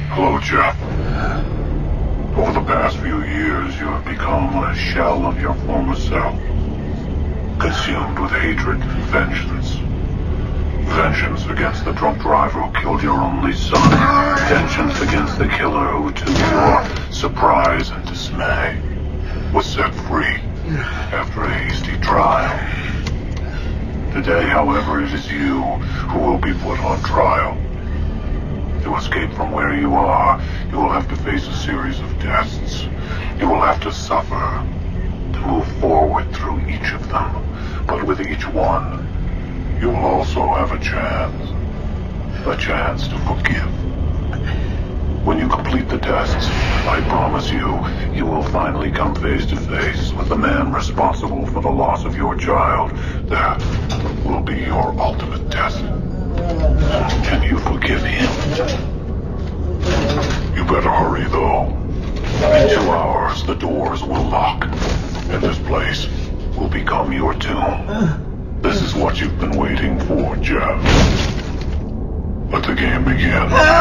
Hello, Jeff. Over the past few years, you have become a shell of your former self. Consumed with hatred and vengeance. Vengeance against the drunk driver who killed your only son. Vengeance against the killer who, to your surprise and dismay, was set free after a hasty trial. Today, however, it is you who will be put on trial. To escape from where you are, you will have to face a series of tests. You will have to suffer to move forward through each of them. But with each one, you will also have a chance to forgive. When you complete the tests, I promise you, you will finally come face to face with the man responsible for the loss of your child. That will be your ultimate test. Can you forgive him? You better hurry, though. In 2 hours, the doors will lock, and this place will become your tomb. This is what you've been waiting for, Jeff. Let the game begin.